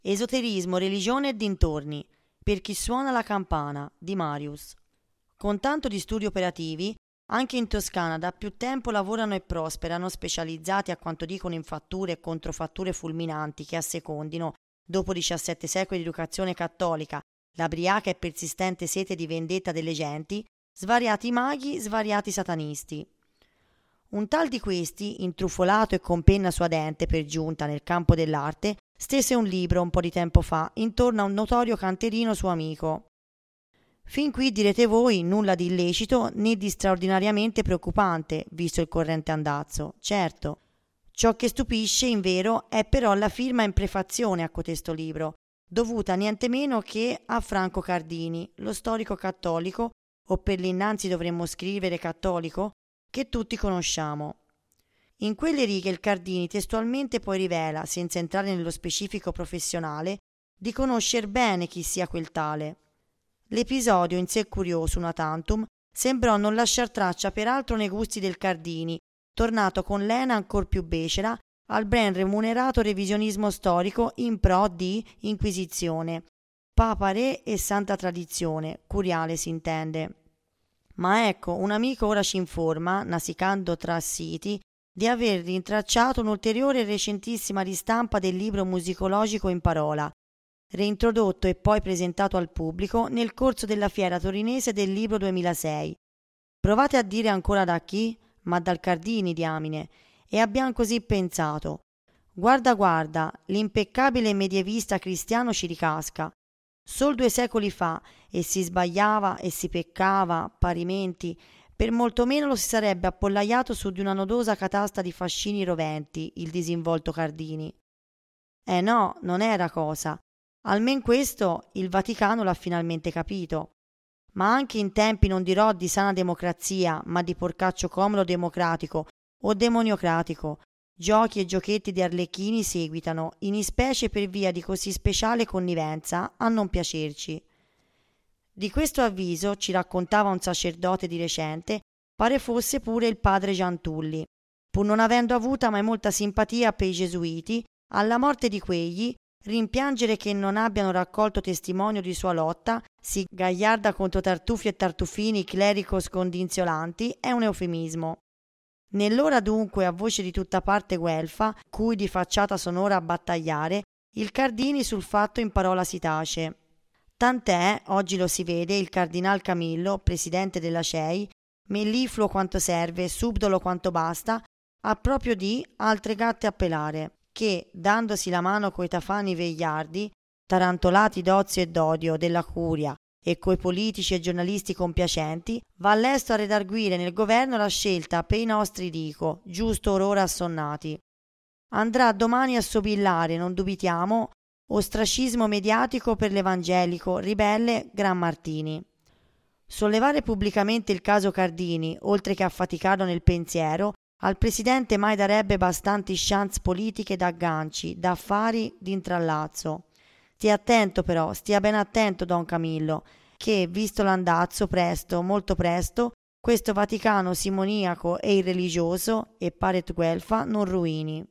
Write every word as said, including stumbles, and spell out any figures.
Esoterismo, religione e dintorni. Per chi suona la campana di Marius. Con tanto di studi operativi, anche in Toscana da più tempo lavorano e prosperano, specializzati a quanto dicono in fatture e controfatture fulminanti che assecondino, dopo diciassette secoli di educazione cattolica, la briaca e persistente sete di vendetta delle genti, svariati maghi, svariati satanisti. Un tal di questi, intrufolato e con penna suadente per giunta nel campo dell'arte, stese un libro un po' di tempo fa intorno a un notorio canterino suo amico. Fin qui direte voi nulla di illecito né di straordinariamente preoccupante, visto il corrente andazzo, certo. Ciò che stupisce, invero, è però la firma in prefazione a cotesto libro, dovuta niente meno che a Franco Cardini, lo storico cattolico, o per l'innanzi dovremmo scrivere cattolico, che tutti conosciamo. In quelle righe il Cardini testualmente poi rivela, senza entrare nello specifico professionale, di conoscer bene chi sia quel tale. L'episodio, in sé curioso una tantum, sembrò non lasciar traccia peraltro nei gusti del Cardini, tornato con lena ancor più becera al ben remunerato revisionismo storico in pro di Inquisizione, Papa Re e Santa Tradizione, curiale si intende. Ma ecco, un amico ora ci informa, nasicando tra siti, di aver rintracciato un'ulteriore e recentissima ristampa del libro musicologico in parola, reintrodotto e poi presentato al pubblico nel corso della fiera torinese del libro duemilasei. Provate a dire ancora da chi? Ma dal Cardini, diamine. E abbiamo così pensato. Guarda, guarda, l'impeccabile medievista cristiano ci ricasca. Sol due secoli fa, e si sbagliava e si peccava, parimenti, per molto meno lo si sarebbe appollaiato su di una nodosa catasta di fascini roventi, il disinvolto Cardini. Eh no, non era cosa. Almen questo il Vaticano l'ha finalmente capito. Ma anche in tempi non dirò di sana democrazia, ma di porcaccio comodo democratico o demoniocratico, giochi e giochetti di arlecchini seguitano, in ispecie per via di così speciale connivenza, a non piacerci. Di questo avviso, ci raccontava un sacerdote di recente, pare fosse pure il padre Giantulli, pur non avendo avuta mai molta simpatia per i gesuiti, alla morte di quegli, rimpiangere che non abbiano raccolto testimonio di sua lotta, si gagliarda contro tartufi e tartufini clerico scondinziolanti, è un eufemismo. Nell'ora dunque a voce di tutta parte guelfa, cui di facciata sonora a battagliare, il Cardini sul fatto in parola si tace. Tant'è, oggi lo si vede, il Cardinal Camillo, presidente della C E I, mellifluo quanto serve, subdolo quanto basta, ha proprio di altre gatte a pelare, che, dandosi la mano coi tafani vegliardi, tarantolati d'ozio e d'odio della curia, e coi politici e giornalisti compiacenti, va all'esto a redarguire nel governo la scelta per i nostri dico, giusto or ora assonnati. Andrà domani a sobillare, non dubitiamo, ostracismo mediatico per l'evangelico ribelle Gran Martini. Sollevare pubblicamente il caso Cardini, oltre che affaticarlo nel pensiero, al presidente mai darebbe bastanti chance politiche d'agganci, d'affari, d'intrallazzo. Stia attento però, stia ben attento Don Camillo, che, visto l'andazzo, presto, molto presto, questo Vaticano simoniaco e irreligioso, e paret guelfa, non ruini.